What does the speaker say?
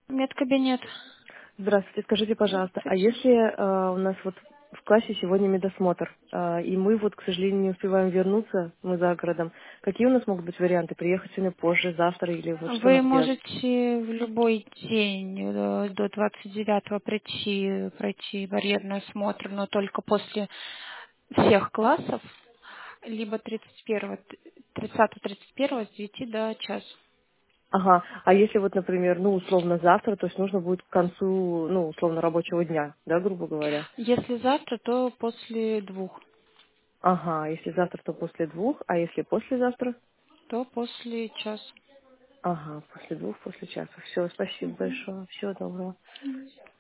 Медкабинет. Здравствуйте, скажите, пожалуйста, а Здравствуйте. если у нас вот в классе сегодня медосмотр, и мы вот, к сожалению, не успеваем вернуться, мы за городом, какие у нас могут быть варианты? Приехать сегодня позже, завтра или вот что Вы нам делать? можете в любой день до 29-го пройти барьерный осмотр, но только после всех классов, либо 31-го, 30-31 с 9 до часу. Ага, а если вот, например, ну, условно завтра, то есть нужно будет к концу, ну, условно рабочего дня, да, грубо говоря? Если завтра, то после 2, Ага, если завтра, то после 2, а если послезавтра? то после часа. Ага, после 2, после часа. Все, спасибо большое, всего доброго.